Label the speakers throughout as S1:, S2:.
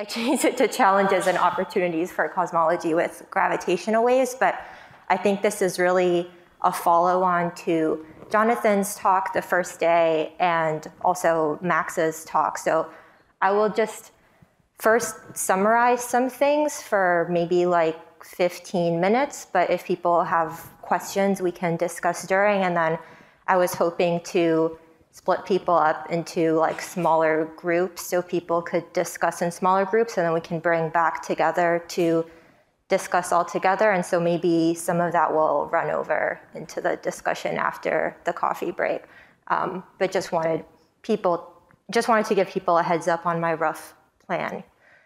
S1: I changed it to challenges and opportunities for cosmology with gravitational waves, but I think this is really a follow-on to Jonathan's talk the first day and also Max's talk. So I will just first summarize some things for maybe like 15 minutes, but if people have questions, we can discuss during, and then I was hoping to split people up into like smaller groups so people could discuss in smaller groups, and then we can bring back together to discuss all together. And so maybe some of that will run over into the discussion after the coffee break. But just wanted to give people a heads up on my rough plan.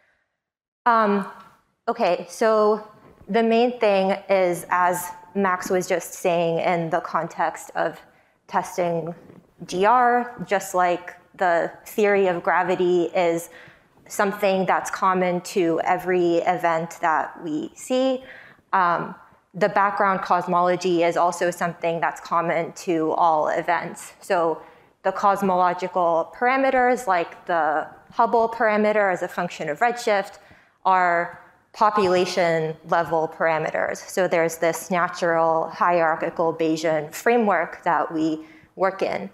S1: Okay, so the main thing is, as Max was just saying, in the context of testing GR, just like the theory of gravity is something that's common to every event that we see. The background cosmology is also something that's common to all events. So the cosmological parameters, like the Hubble parameter as a function of redshift, are population level parameters. So there's this natural hierarchical Bayesian framework that we work in.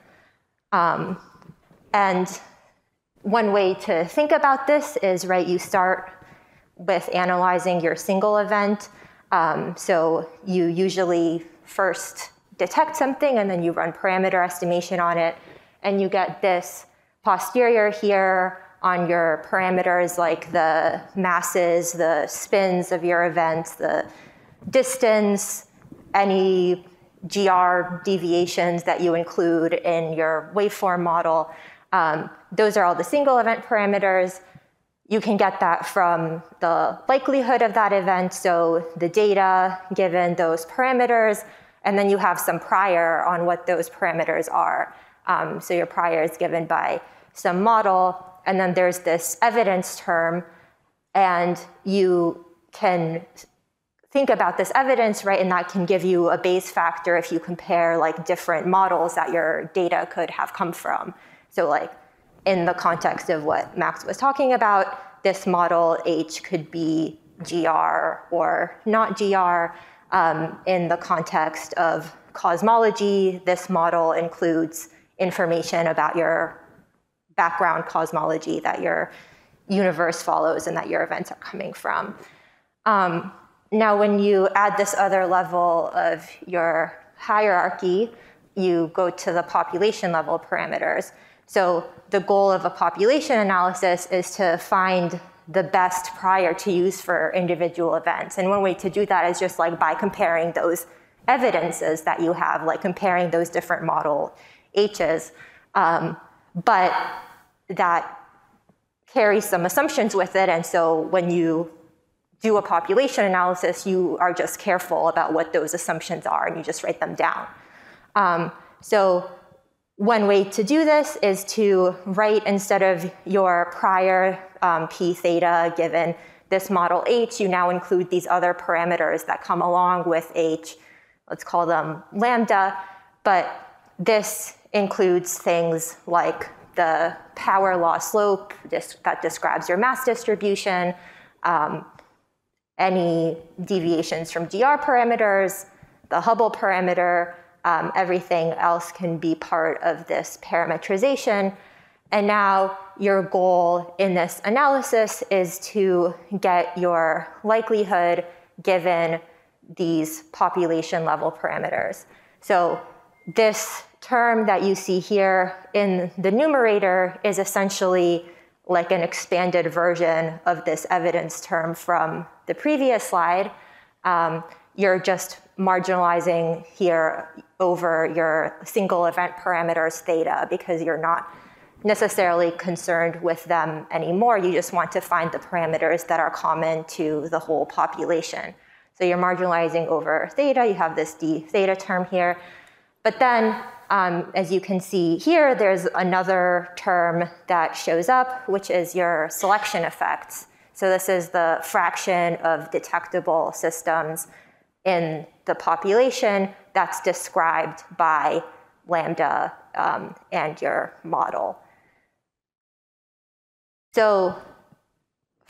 S1: And one way to think about this is, right, you start with analyzing your single event. So you usually first detect something and then you run parameter estimation on it, and you get this posterior here on your parameters, like the masses, the spins of your events, the distance, any GR deviations that you include in your waveform model. Those are all the single event parameters. You can get that from the likelihood of that event, so the data given those parameters, and then you have some prior on what those parameters are. So your prior is given by some model, and then there's this evidence term, and you can think about this evidence, right, and that can give you a Bayes factor if you compare like different models that your data could have come from. So like in the context of what Max was talking about, this model H could be GR or not GR. In the context of cosmology, this model includes information about your background cosmology that your universe follows and that your events are coming from. Now, when you add this other level of your hierarchy, you go to the population level parameters. So the goal of a population analysis is to find the best prior to use for individual events. And one way to do that is just like by comparing those evidences that you have, like comparing those different model H's. But that carries some assumptions with it. And so when you do a population analysis, you are just careful about what those assumptions are, and you just write them down. So one way to do this is to write, instead of your prior p theta given this model H, you now include these other parameters that come along with H. Let's call them lambda. But this includes things like the power law slope that describes your mass distribution, any deviations from GR parameters, the Hubble parameter, everything else can be part of this parametrization. And now your goal in this analysis is to get your likelihood given these population level parameters. So this term that you see here in the numerator is essentially like an expanded version of this evidence term from the previous slide. You're just marginalizing here over your single event parameters theta because you're not necessarily concerned with them anymore. You just want to find the parameters that are common to the whole population. So you're marginalizing over theta. You have this d theta term here. But then, as you can see here, there's another term that shows up, which is your selection effects. So this is the fraction of detectable systems in the population that's described by lambda and your model. So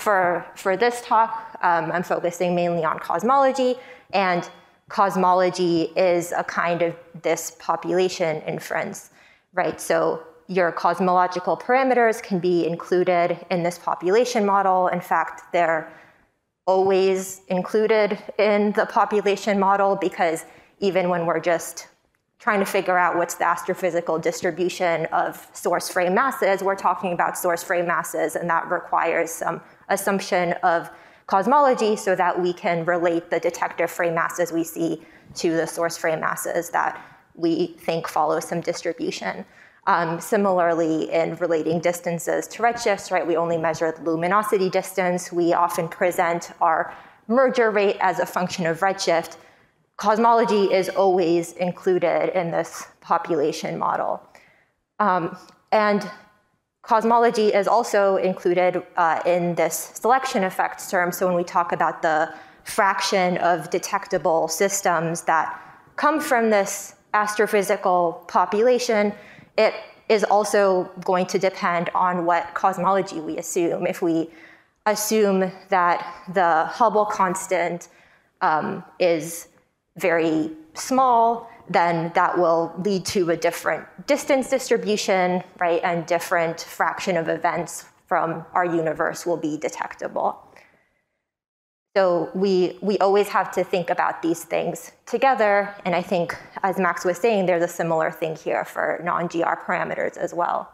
S1: For this talk, I'm focusing mainly on cosmology, and cosmology is a kind of this population inference, right? So your cosmological parameters can be included in this population model. In fact, they're always included in the population model, because even when we're just trying to figure out what's the astrophysical distribution of source frame masses, we're talking about source frame masses, and that requires some assumption of cosmology so that we can relate the detector frame masses we see to the source frame masses that we think follow some distribution. Similarly, in relating distances to redshifts, right, we only measure the luminosity distance. We often present our merger rate as a function of redshift. Cosmology is always included in this population model. And cosmology is also included in this selection effects term. So when we talk about the fraction of detectable systems that come from this astrophysical population, it is also going to depend on what cosmology we assume. If we assume that the Hubble constant is very small, then that will lead to a different distance distribution, right? And different fraction of events from our universe will be detectable. So we always have to think about these things together. And I think, as Max was saying, there's a similar thing here for non-GR parameters as well.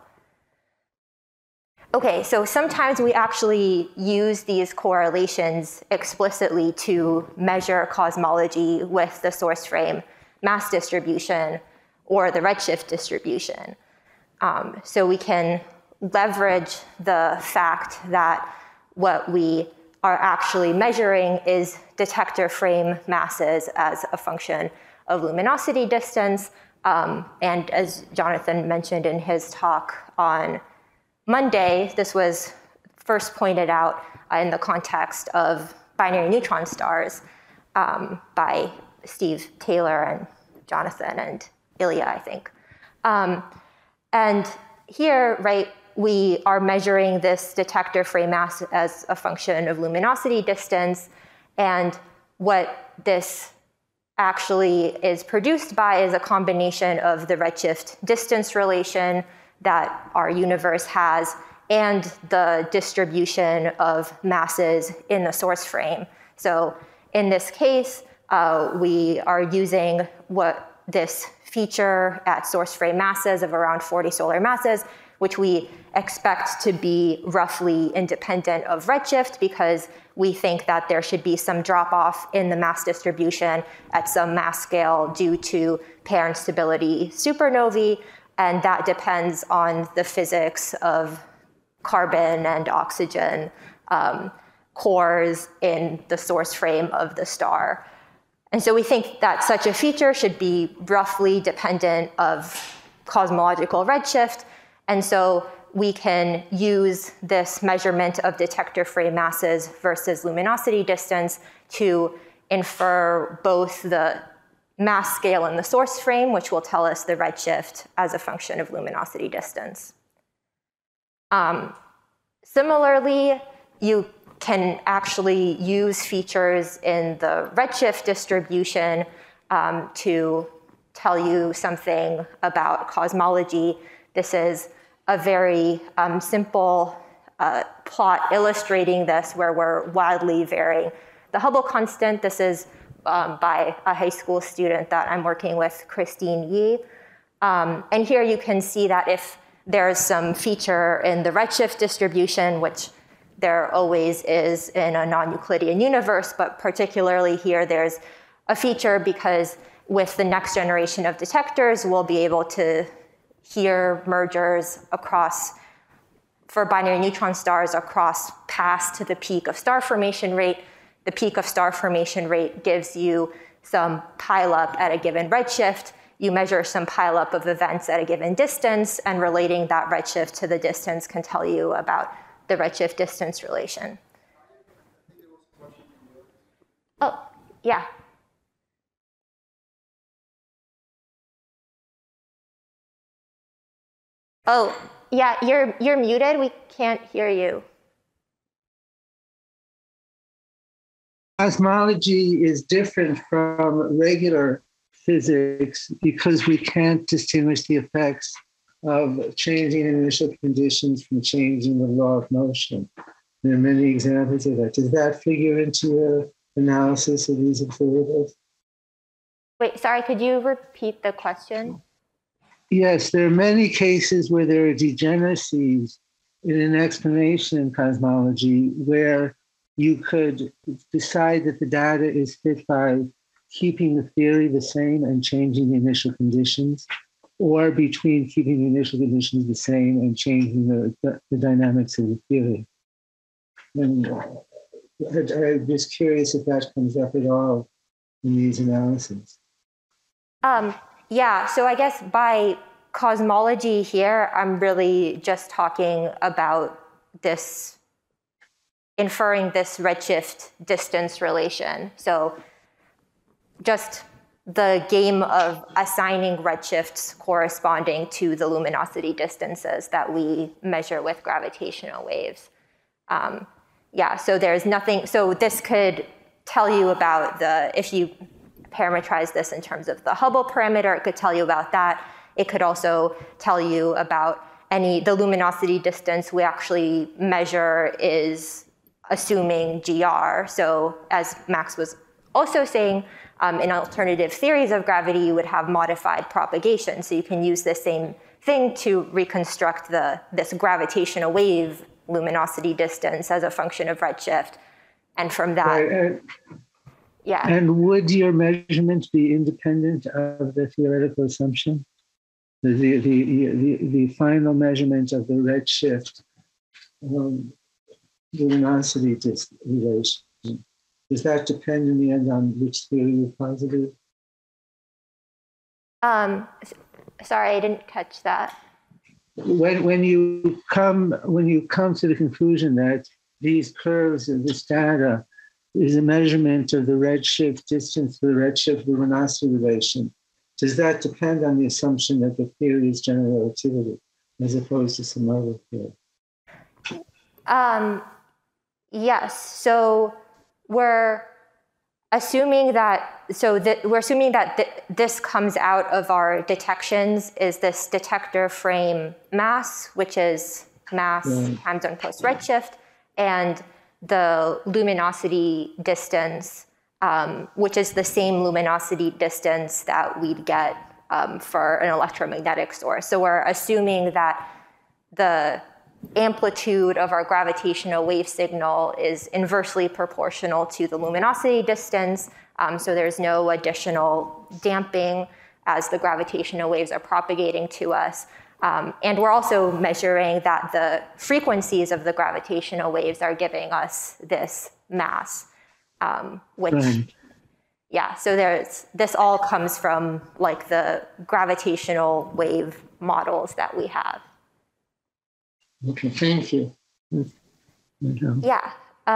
S1: Okay, so sometimes we actually use these correlations explicitly to measure cosmology with the source frame mass distribution or the redshift distribution. So we can leverage the fact that what we are actually measuring is detector frame masses as a function of luminosity distance. And as Jonathan mentioned in his talk on Monday, this was first pointed out in the context of binary neutron stars by Steve Taylor and Jonathan and Ilya, I think. And here, right, we are measuring this detector frame mass as a function of luminosity distance. And what this actually is produced by is a combination of the redshift distance relation that our universe has and the distribution of masses in the source frame. So in this case, we are using what this feature at source frame masses of around 40 solar masses, which we expect to be roughly independent of redshift, because we think that there should be some drop-off in the mass distribution at some mass scale due to pair instability supernovae, and that depends on the physics of carbon and oxygen cores in the source frame of the star. And so we think that such a feature should be roughly dependent of cosmological redshift. And so we can use this measurement of detector frame masses versus luminosity distance to infer both the mass scale in the source frame, which will tell us the redshift as a function of luminosity distance. Similarly, you can actually use features in the redshift distribution to tell you something about cosmology. This is a very simple plot illustrating this, where we're wildly varying the Hubble constant. This is by a high school student that I'm working with, Christine Yi. And here you can see that if there's some feature in the redshift distribution, which there always is in a non-Euclidean universe, but particularly here there's a feature because with the next generation of detectors, we'll be able to hear mergers across, for binary neutron stars, across past to the peak of star formation rate. The peak of star formation rate gives you some pileup at a given redshift. You measure some pileup of events at a given distance, and relating that redshift to the distance can tell you about the redshift distance relation. Oh, yeah. Oh, yeah, you're muted. We can't hear you.
S2: cosmology is different from regular physics because we can't distinguish the effects of changing initial conditions from changing the law of motion. There are many examples of that. Does that figure into your analysis of these observables?
S1: Wait, sorry, could you repeat the question?
S2: Yes, there are many cases where there are degeneracies in an explanation in cosmology where you could decide that the data is fit by keeping the theory the same and changing the initial conditions, or between keeping the initial conditions the same and changing the dynamics of the theory. And I'm just curious if that comes up at all in these analyses.
S1: Yeah, so I guess by cosmology here, I'm really just talking about this, inferring this redshift distance relation. So just the game of assigning redshifts corresponding to the luminosity distances that we measure with gravitational waves. Yeah, so there's nothing, so this could tell you about if you parameterize this in terms of the Hubble parameter, it could tell you about that. It could also tell you about the luminosity distance we actually measure is assuming GR. So as Max was also saying, in alternative theories of gravity, you would have modified propagation. So you can use the same thing to reconstruct this gravitational wave luminosity distance as a function of redshift. And from that,
S2: right.
S1: Yeah.
S2: And would your measurements be independent of the theoretical assumption? The final measurement of the redshift luminosity relation, does that depend in the end on which theory you posited?
S1: Sorry, I didn't catch that.
S2: When you come to the conclusion that these curves of this data is a measurement of the redshift distance to the redshift luminosity relation, does that depend on the assumption that the theory is general relativity as opposed to some other theory?
S1: Yes. So we're assuming that this comes out of our detections is this detector frame mass, which is mass time zone post redshift, and the luminosity distance, which is the same luminosity distance that we'd get for an electromagnetic source. So we're assuming that the amplitude of our gravitational wave signal is inversely proportional to the luminosity distance. So there's no additional damping as the gravitational waves are propagating to us. And we're also measuring that the frequencies of the gravitational waves are giving us this mass, which, yeah, so this all comes from like the gravitational wave models that we have.
S2: Okay, thank you.
S1: Yeah.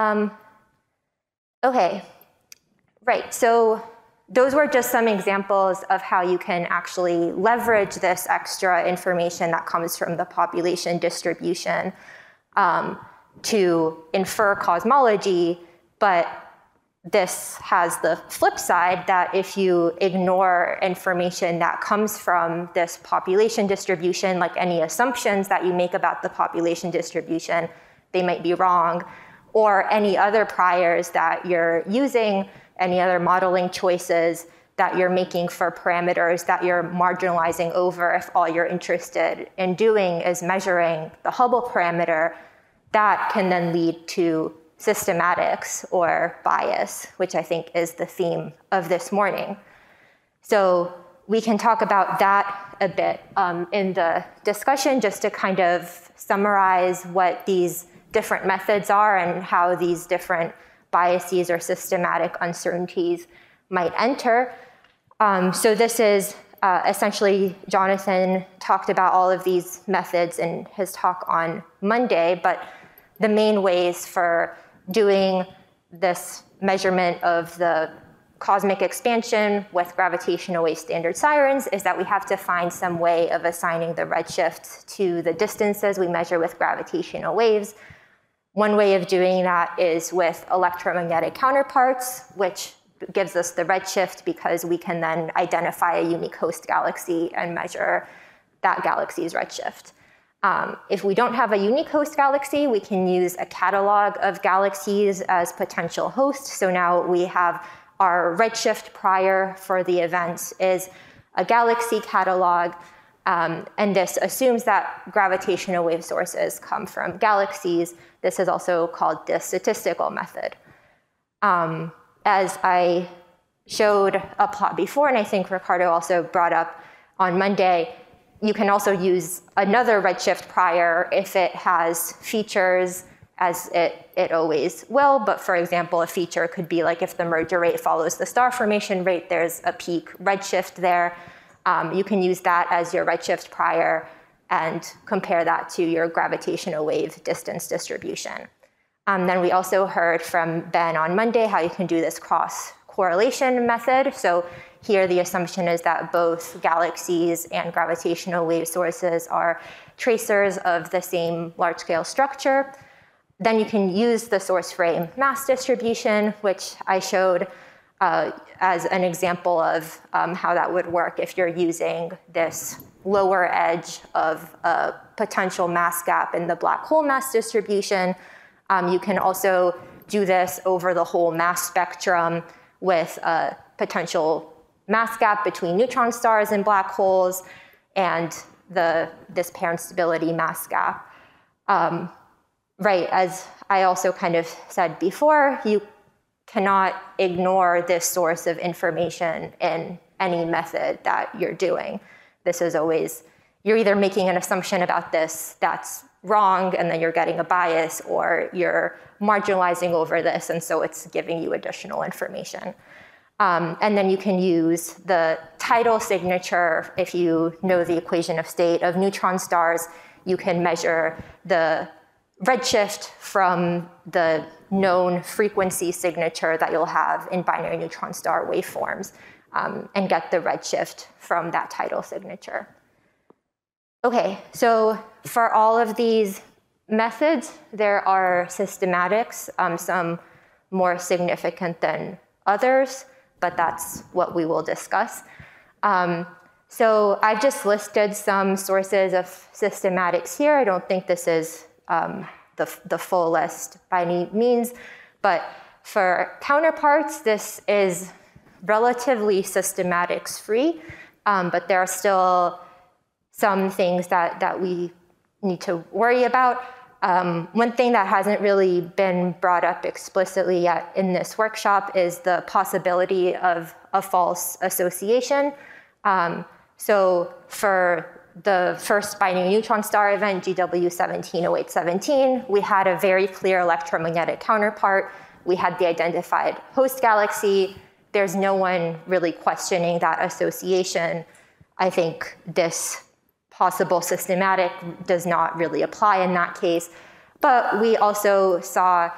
S1: Okay. Right. So those were just some examples of how you can actually leverage this extra information that comes from the population distribution to infer cosmology. But this has the flip side that if you ignore information that comes from this population distribution, like any assumptions that you make about the population distribution, they might be wrong, or any other priors that you're using, any other modeling choices that you're making for parameters that you're marginalizing over if all you're interested in doing is measuring the Hubble parameter, that can then lead to systematics or bias, which I think is the theme of this morning. So we can talk about that a bit in the discussion, just to kind of summarize what these different methods are and how these different biases or systematic uncertainties might enter. So this is essentially, Jonathan talked about all of these methods in his talk on Monday, but the main ways for doing this measurement of the cosmic expansion with gravitational wave standard sirens is that we have to find some way of assigning the redshift to the distances we measure with gravitational waves. One way of doing that is with electromagnetic counterparts, which gives us the redshift because we can then identify a unique host galaxy and measure that galaxy's redshift. If we don't have a unique host galaxy, we can use a catalog of galaxies as potential hosts. So now we have our redshift prior for the event is a galaxy catalog, and this assumes that gravitational wave sources come from galaxies. This is also called the statistical method. As I showed a plot before, and I think Ricardo also brought up on Monday, you can also use another redshift prior if it has features, as it always will. But for example, a feature could be like if the merger rate follows the star formation rate, there's a peak redshift there. You can use that as your redshift prior and compare that to your gravitational wave distance distribution. Then we also heard from Ben on Monday how you can do this cross correlation method. So here the assumption is that both galaxies and gravitational wave sources are tracers of the same large-scale structure. Then you can use the source frame mass distribution, which I showed as an example of how that would work if you're using this lower edge of a potential mass gap in the black hole mass distribution. You can also do this over the whole mass spectrum with a potential mass gap between neutron stars and black holes and this pair instability mass gap. Right, as I also kind of said before, you cannot ignore this source of information in any method that you're doing. This is always, you're either making an assumption about this that's wrong and then you're getting a bias, or you're marginalizing over this and so it's giving you additional information. And then you can use the tidal signature. If you know the equation of state of neutron stars, you can measure the redshift from the known frequency signature that you'll have in binary neutron star waveforms and get the redshift from that tidal signature. Okay, so for all of these methods, there are systematics, some more significant than others, but that's what we will discuss. So I've just listed some sources of systematics here. I don't think this is the full list by any means, but for counterparts, this is relatively systematics free, but there are still some things that we need to worry about. One thing that hasn't really been brought up explicitly yet in this workshop is the possibility of a false association. So for the first binary neutron star event, GW170817, we had a very clear electromagnetic counterpart. We had the identified host galaxy. There's no one really questioning that association. I think this possible systematic does not really apply in that case. But we also saw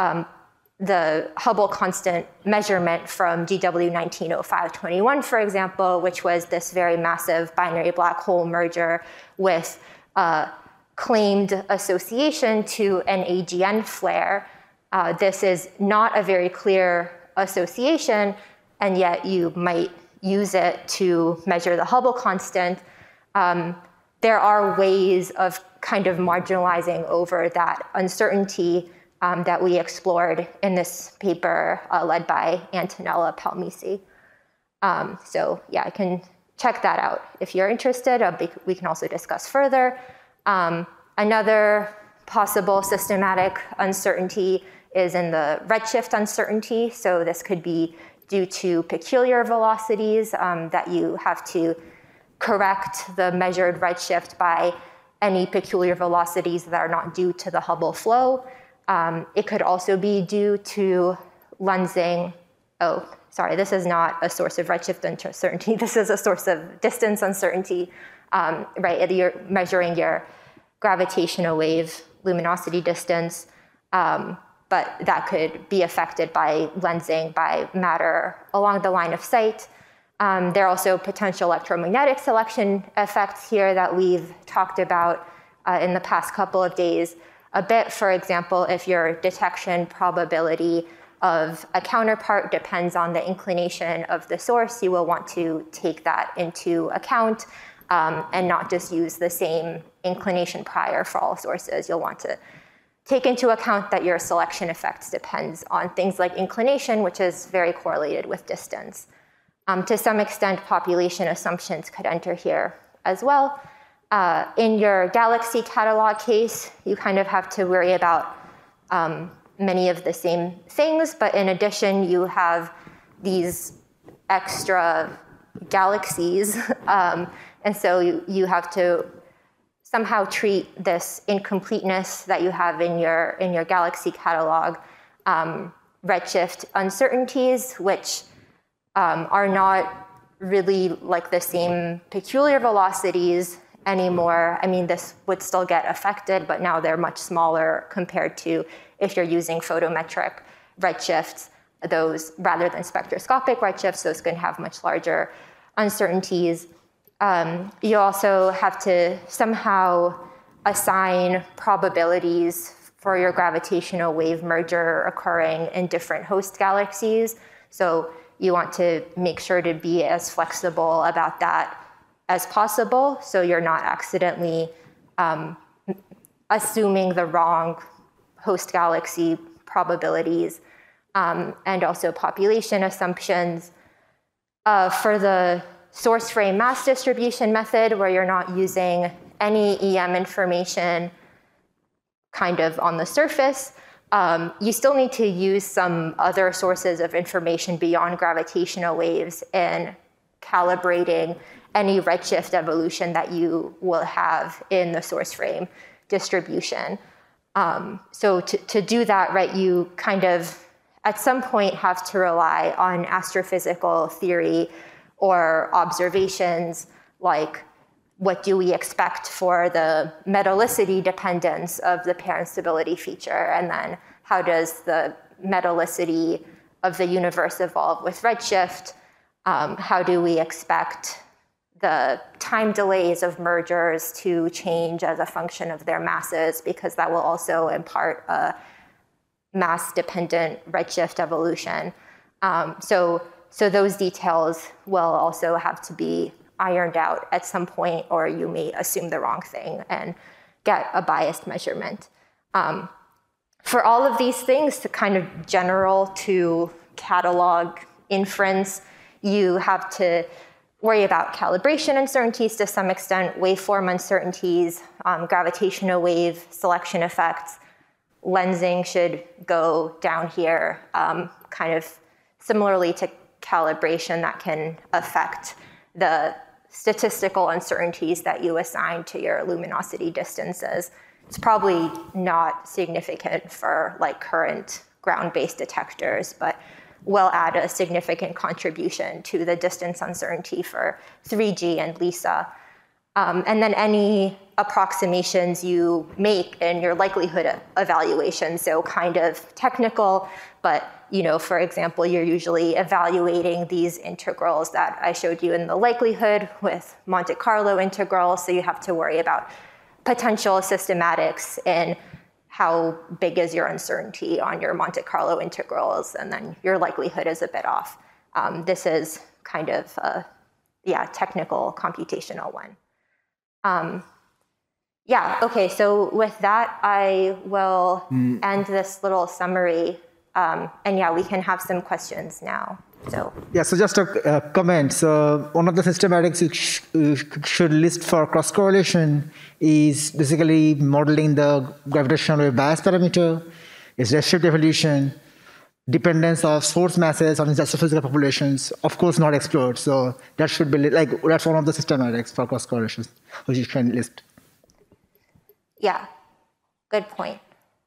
S1: the Hubble constant measurement from GW190521, for example, which was this very massive binary black hole merger with claimed association to an AGN flare. This is not a very clear association, and yet you might use it to measure the Hubble constant. There are ways of kind of marginalizing over that uncertainty that we explored in this paper led by Antonella Palmisi. So yeah, I can check that out if you're interested. We can also discuss further. Another possible systematic uncertainty is in the redshift uncertainty. So this could be due to peculiar velocities that you have to correct the measured redshift by any peculiar velocities that are not due to the Hubble flow. It could also be due to lensing. Oh, sorry, this is not a source of redshift uncertainty. This is a source of distance uncertainty, right? You're measuring your gravitational wave luminosity distance, but that could be affected by lensing by matter along the line of sight. There are also potential electromagnetic selection effects here that we've talked about in the past couple of days. a bit. For example, if your detection probability of a counterpart depends on the inclination of the source, you will want to take that into account and not just use the same inclination prior for all sources. You'll want to take into account that your selection effects depends on things like inclination, which is very correlated with distance. To some extent, population assumptions could enter here as well. In your galaxy catalog case, you kind of have to worry about many of the same things, but in addition, you have these extra galaxies, and so you have to somehow treat this incompleteness that you have in your galaxy catalog redshift uncertainties, which are not really like the same peculiar velocities anymore. I mean, this would still get affected, but now they're much smaller compared to if you're using photometric redshifts, those rather than spectroscopic redshifts, those can have much larger uncertainties. You also have to somehow assign probabilities for your gravitational wave merger occurring in different host galaxies. So you want to make sure to be as flexible about that as possible, so you're not accidentally assuming the wrong host galaxy probabilities, and also population assumptions. For the source frame mass distribution method, where you're not using any EM information kind of on the surface, you still need to use some other sources of information beyond gravitational waves in calibrating any redshift evolution that you will have in the source frame distribution. So to do that, right, you kind of at some point have to rely on astrophysical theory or observations, like what do we expect for the metallicity dependence of the parent stability feature, and then how does the metallicity of the universe evolve with redshift? How do we expect the time delays of mergers to change as a function of their masses, because that will also impart a mass-dependent redshift evolution. So those details will also have to be ironed out at some point, or you may assume the wrong thing and get a biased measurement. For all of these things, to kind of general to catalog inference, you have to worry about calibration uncertainties to some extent, waveform uncertainties, gravitational wave selection effects. Lensing should go down here, kind of similarly to calibration that can affect the statistical uncertainties that you assign to your luminosity distances. It's probably not significant for like current ground-based detectors, but will add a significant contribution to the distance uncertainty for 3G and LISA. And then any approximations you make in your likelihood evaluation, so kind of technical, but for example, you're usually evaluating these integrals that I showed you in the likelihood with Monte Carlo integral, so you have to worry about potential systematics in how big is your uncertainty on your Monte Carlo integrals, and then your likelihood is a bit off. This is kind of a technical computational one. Okay, so with that, I will end this little summary, and we can have some questions now. So
S3: just a comment. So one of the systematics you should list for cross-correlation is basically modeling the gravitational wave bias parameter, its redshift evolution, dependence of source masses on its astrophysical populations, of course not explored. So that should be that's one of the systematics for cross-correlations which you can list.
S1: Yeah, good point.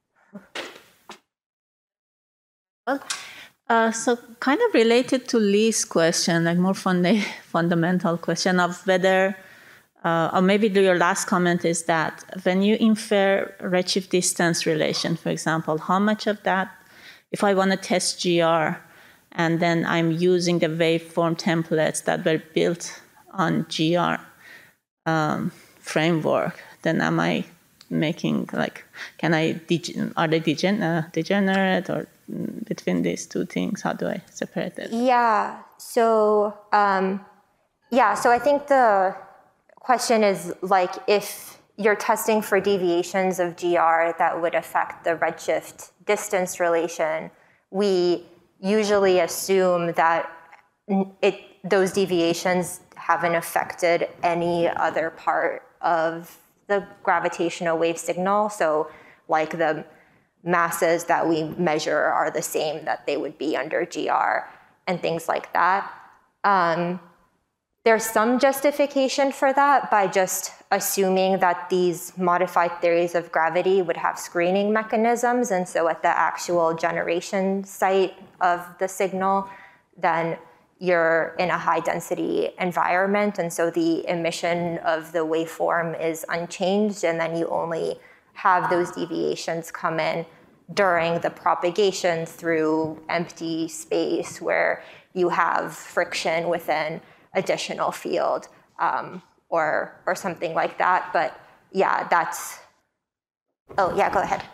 S4: So kind of related to Lee's question, like more fundamental question of whether, or maybe your last comment is that when you infer redshift distance relation, for example, how much of that, if I want to test GR and then I'm using the waveform templates that were built on GR framework, then am I making, like, are they degenerate, or between these two things, how do I separate it?
S1: Yeah. So so I think the question is, like, if you're testing for deviations of GR that would affect the redshift distance relation, we usually assume that those deviations haven't affected any other part of the gravitational wave signal. So, like, the masses that we measure are the same that they would be under GR and things like that. There's some justification for that by just assuming that these modified theories of gravity would have screening mechanisms, and so at the actual generation site of the signal, then you're in a high density environment, and so the emission of the waveform is unchanged, and then you only have those deviations come in during the propagation through empty space where you have friction within additional field, or something like that. But yeah, that's. Oh yeah, go ahead.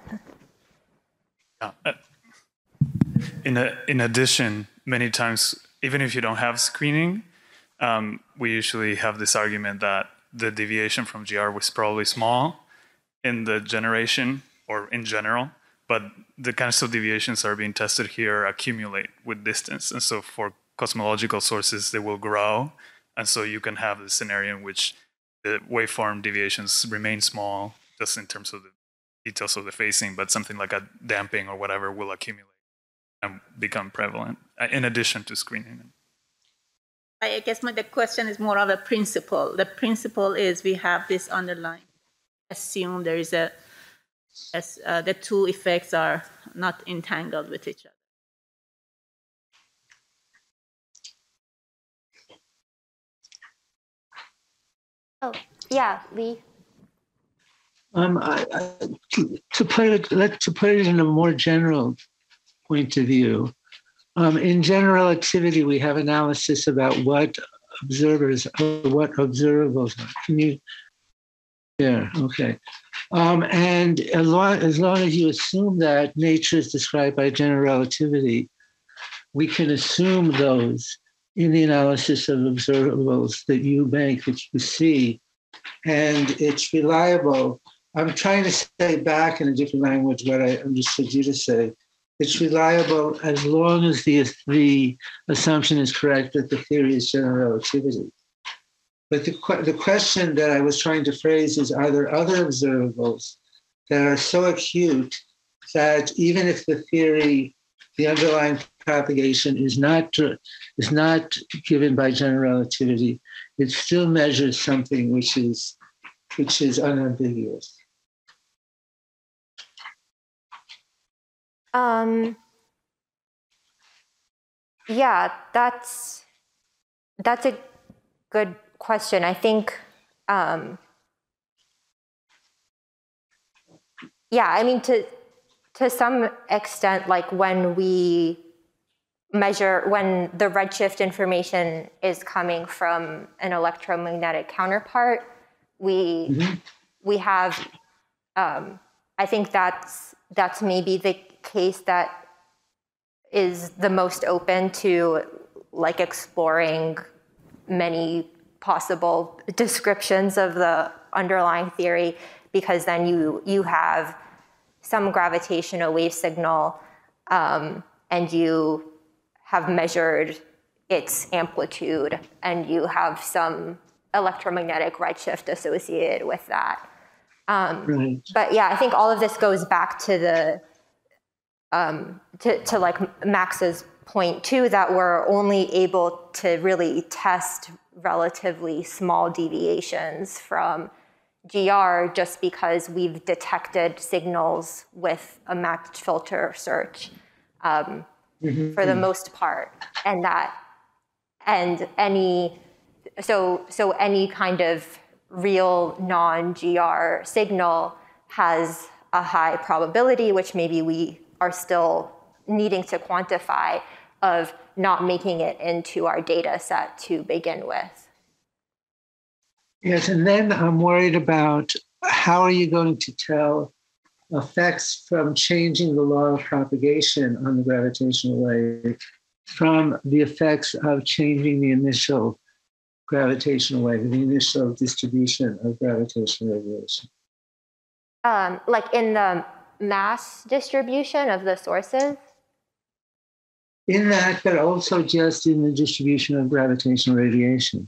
S5: In addition, many times, even if you don't have screening, we usually have this argument that the deviation from GR was probably small in the generation or in general, but the kinds of deviations that are being tested here accumulate with distance, and so for cosmological sources, they will grow, and so you can have the scenario in which the waveform deviations remain small, just in terms of the details of the phasing, but something like a damping or whatever will accumulate and become prevalent, in addition to screening.
S4: I guess the question is more of a principle. The principle is we have this underlying, assume there is the two effects are not entangled with each other.
S1: Oh, yeah, Lee.
S2: To put it in a more general point of view, in general relativity, we have analysis about what observables are. Can you? Yeah. Okay. And as long as you assume that nature is described by general relativity, we can assume those in the analysis of observables that you make, that you see, and it's reliable. I'm trying to say back in a different language what I understood you to say. It's reliable as long as the assumption is correct that the theory is general relativity. But the question that I was trying to phrase is, are there other observables that are so acute that even if the theory, the underlying propagation is not given by general relativity, it still measures something which is unambiguous?
S1: Yeah, that's a good question. I think, I mean, to some extent, like when we measure, when the redshift information is coming from an electromagnetic counterpart, we have, I think that's maybe the case that is the most open to, like, exploring many possible descriptions of the underlying theory, because then you have some gravitational wave signal, and you have measured its amplitude, and you have some electromagnetic redshift associated with that.
S2: Right.
S1: But yeah, I think all of this goes back to the to like Max's point too, that we're only able to really test relatively small deviations from GR just because we've detected signals with a matched filter search for the most part, and any kind of real non-GR signal has a high probability, which maybe we are still needing to quantify, of not making it into our data set to begin with.
S2: Yes, and then I'm worried about how are you going to tell effects from changing the law of propagation on the gravitational wave from the effects of changing the initial gravitational wave, the initial distribution of gravitational radiation?
S1: Like in the mass distribution of the sources?
S2: In that, but also just in the distribution of gravitational radiation.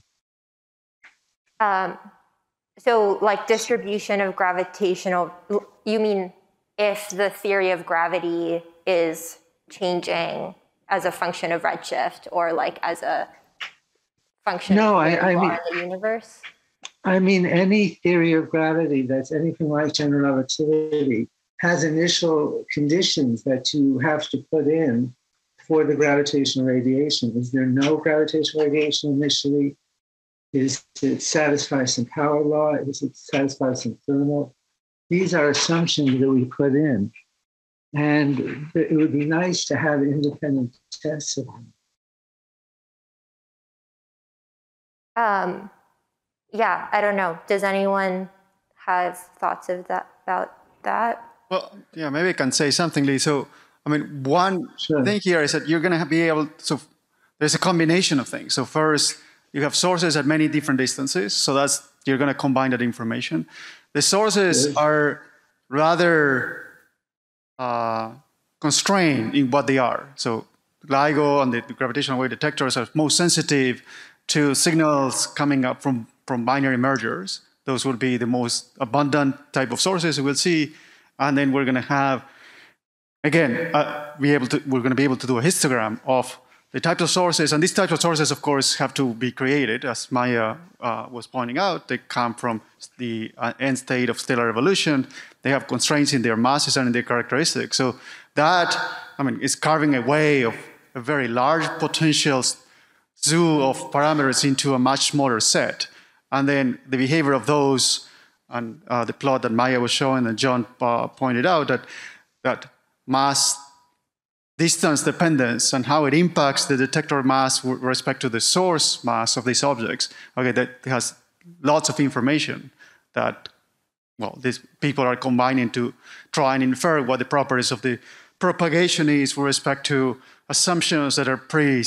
S1: So like distribution of gravitational, you mean if the theory of gravity is changing as a function of redshift or like as a function of
S2: I mean,
S1: the universe?
S2: I mean, any theory of gravity that's anything like general relativity has initial conditions that you have to put in for the gravitational radiation. Is there no gravitational radiation initially? Is it satisfy some power law? Is it satisfy some thermal? These are assumptions that we put in. And it would be nice to have independent tests of them.
S1: Yeah, I don't know. Does anyone have thoughts of that about that?
S6: Well, yeah, maybe I can say something, Lee. So, I mean, one thing here is that you're going to be able to, so there's a combination of things. So first, you have sources at many different distances. So that's, you're going to combine that information. The sources are rather constrained in what they are. So LIGO and the gravitational wave detectors are most sensitive to signals coming up from binary mergers. Those will be the most abundant type of sources we'll see. And then we're going to have, again, we're going to be able to do a histogram of the types of sources. And these types of sources, of course, have to be created. As Maya was pointing out, they come from the end state of stellar evolution. They have constraints in their masses and in their characteristics. So that, I mean, is carving a way of a very large potential zoo of parameters into a much smaller set. And then the behavior of those, and the plot that Maya was showing and John pointed out, that mass distance dependence and how it impacts the detector mass with respect to the source mass of these objects. Okay, that has lots of information that, well, these people are combining to try and infer what the properties of the propagation is with respect to assumptions that are pretty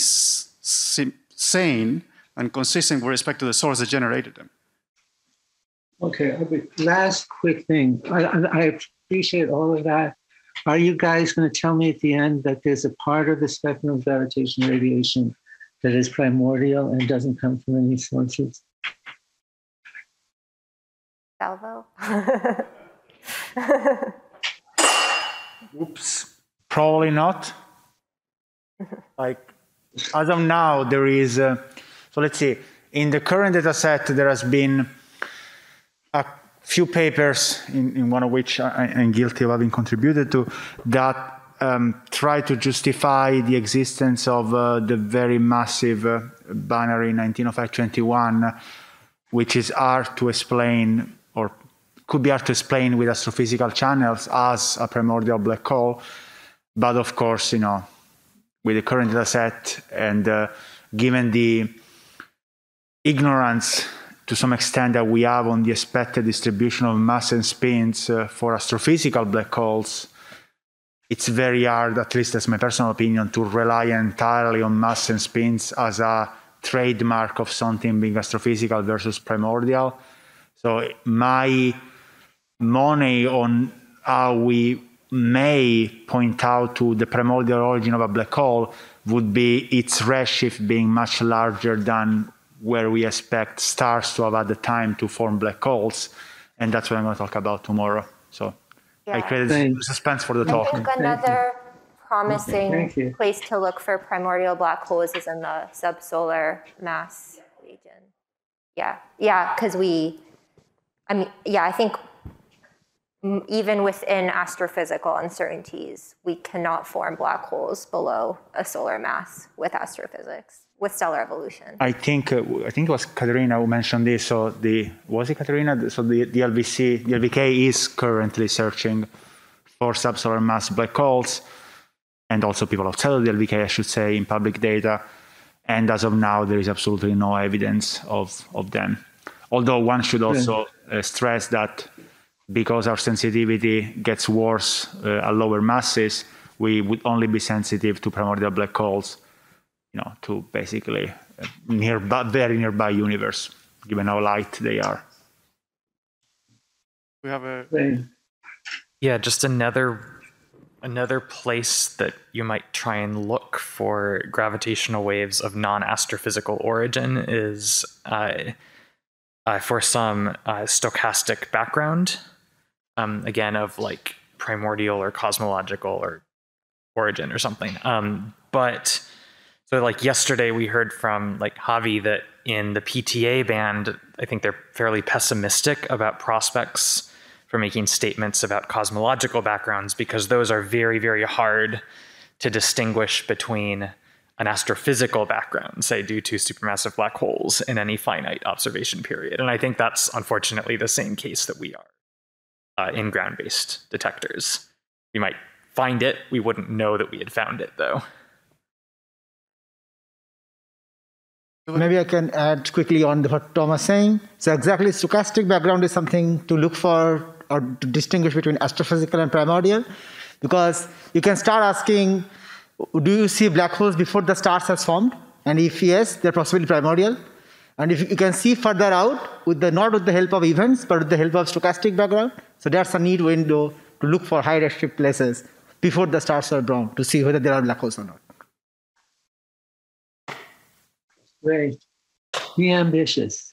S6: sane and consistent with respect to the source that generated them.
S2: Okay, last quick thing. I appreciate all of that. Are you guys going to tell me at the end that there's a part of the spectrum of gravitational radiation that is primordial and doesn't come from any sources?
S1: Salvo?
S3: Oops, probably not. Like, as of now, there is, so let's see, in the current data set, there has been a few papers, in one of which I'm guilty of having contributed to, that try to justify the existence of the very massive binary 190521, which is hard to explain, or could be hard to explain with astrophysical channels as a primordial black hole. But of course, you know, with the current data set and given the ignorance to some extent that we have on the expected distribution of mass and spins for astrophysical black holes, it's very hard, at least that's my personal opinion, to rely entirely on mass and spins as a trademark of something being astrophysical versus primordial. So my money on how we may point out to the primordial origin of a black hole would be its redshift being much larger than where we expect stars to have at the time to form black holes. And that's what I'm going to talk about tomorrow. So yeah. I created suspense for the talk.
S1: I think another promising place to look for primordial black holes is in the subsolar mass region. Yeah, because I think even within astrophysical uncertainties, we cannot form black holes below a solar mass with astrophysics, with stellar evolution.
S3: I think it was Katerina who mentioned this. So was it Katerina? So the LVK is currently searching for subsolar mass black holes, and also people outside of the LVK, I should say, in public data. And as of now, there is absolutely no evidence of them. Although one should also stress that
S7: because our sensitivity gets worse at lower masses, we would only be sensitive to primordial black holes, to basically very nearby universe, given how light they are.
S6: We have a
S8: just another place that you might try and look for gravitational waves of non-astrophysical origin is for some stochastic background, again, of like primordial or cosmological or origin or something. But so like yesterday we heard from like Javi that in the PTA band, I think they're fairly pessimistic about prospects for making statements about cosmological backgrounds, because those are very, very hard to distinguish between an astrophysical background, say due to supermassive black holes in any finite observation period. And I think that's unfortunately the same case that we are in ground-based detectors. We might find it, we wouldn't know that we had found it though.
S3: Maybe I can add quickly on what Tom was saying. So exactly, stochastic background is something to look for or to distinguish between astrophysical and primordial, because you can start asking, do you see black holes before the stars has formed? And if yes, they're possibly primordial. And if you can see further out, not with the help of events, but with the help of stochastic background, so that's a neat window to look for high redshift places before the stars are born to see whether there are black holes or not.
S2: Great. Be ambitious.